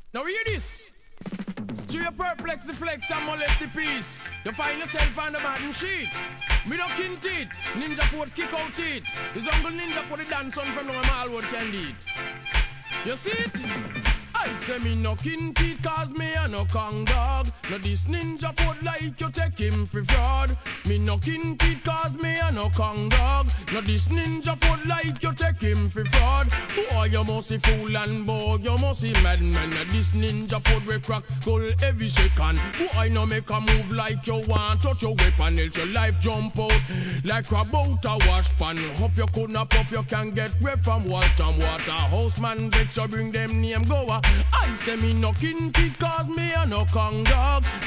Now hear this. Straight perplex the flex and molest the peace. You find yourself on the bottom sheet. Me no kin teeth. Ninja Ford kick out teeth. His uncle Ninja for the dance on from no Malwood can eat. You see it? I say me no kin teeth cause me a no Kong dog. No this Ninja Ford like you take him for fraud. Me no kin teeth cause me a no Kong dog. No this Ninja Ford like you take him for fraud. Boy you must be fool and boy you must be madman. No this Ninja Ford we crack skull every second. Boy no make a move like you want touch your weapon else your life jump out like a boat a wash pan. Hope you could not pop you can get wet from Walton water. Houseman bet you bring them name goer. I say me no kin teeth cause me a no Kong dog.